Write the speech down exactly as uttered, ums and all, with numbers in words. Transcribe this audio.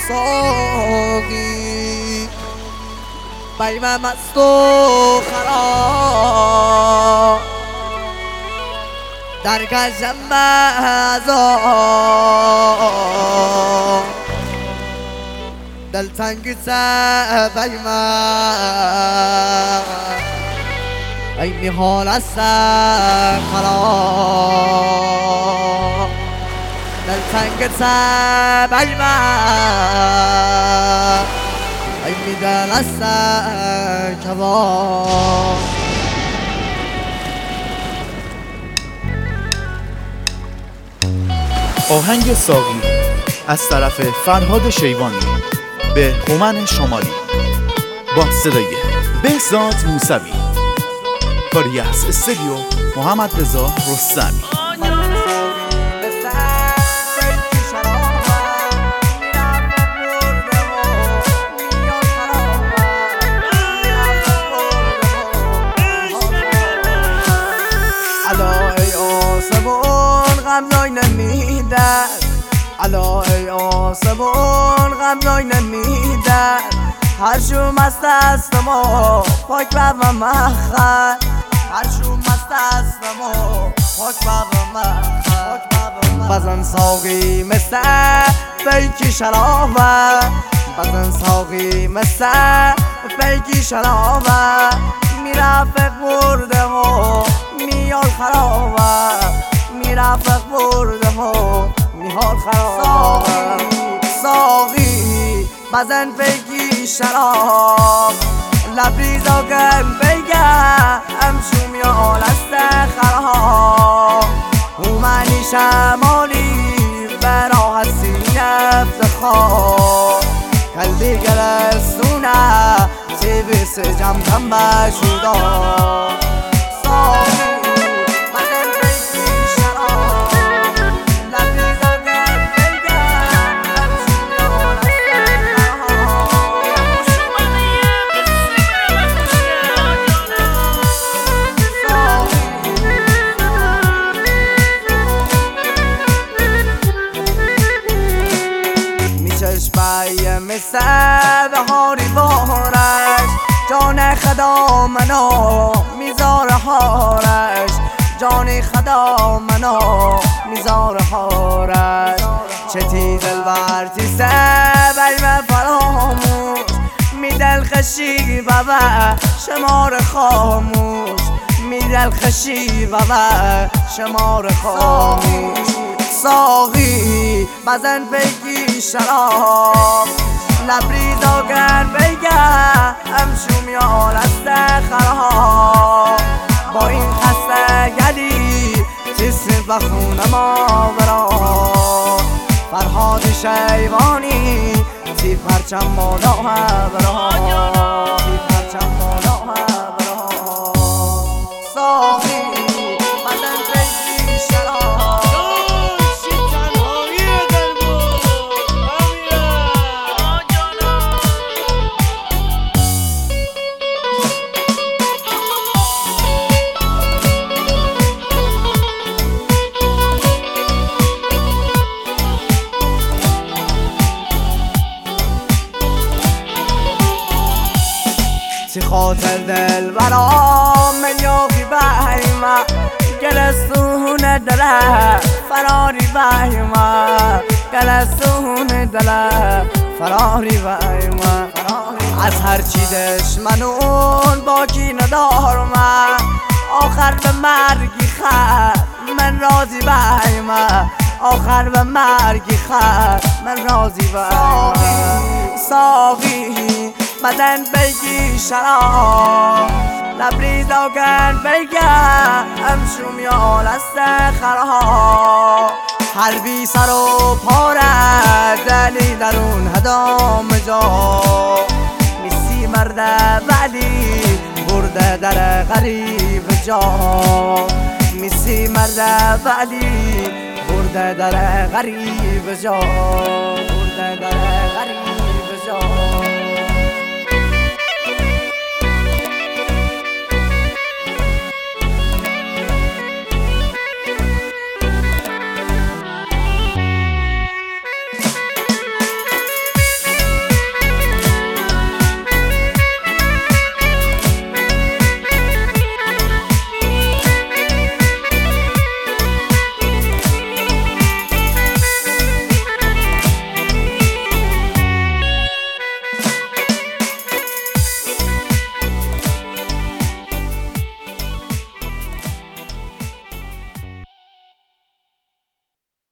ساقی بیم مست و خراب در کشم مزار دل تنگ سه بیم اینی حال است خراب دل تنگ سه بیم اینی دل است کباب. آهنگ ساقی از طرف فرهاد شیوانی به هومن شمالی با صدای بهزاد موسوی، کاری از استودیو محمد رضا رستمی. غمزای نمیدن علا ای آسمون غمزای نمیدن هر شو مست است ما پاک بر و مخن هر شو مست است ما پاک بر و مخن بزن ساقی مثل بیکی شرابه بزن ساقی مثل بیکی شرابه میرفق برده و میال خرابه میرفق برده ها میحال خراب. ساقی ساقی بزن بگی شراب لبریز آگم بگم امشو میال است خراب هومنی شمالی برا هستی افتخار کلی گلستونه سی بیس جم کم بشودا. ساقی مثل بهاری بارش جان خدا منو میذار هارش جان خدا منو میذار هارش چتی دلبر تیسه بیم فراموش میدل خشی بابا شمار خاموش میدل خشی بابا شمار خاموش. ساقی بزن بگی شراب لبریز آگر بگم امشو میال است خراب با این خسته گلی جسم بخونم آورا فرهاد شیوانی تی پرچم مالا برا تی پرچم مالا برا. ساقی بزن بگی شراب چی خاطر دل برام میافی بایما گلستون دله فراری بایما گلستون دله فراری بایما از هرچی دشمنون باکی ندارم آخر به مرگی خر من راضی بایما آخر به مرگی خر من راضی بایما. ساقی بدن بگی شراب لبریز آگن بگم امشو میال است خراب هر بی سر و پاره دلی درون هدام جا میسی مرده ولی برده در غریب جا میسی مرده ولی برده در غریب جا برده در غریب جا.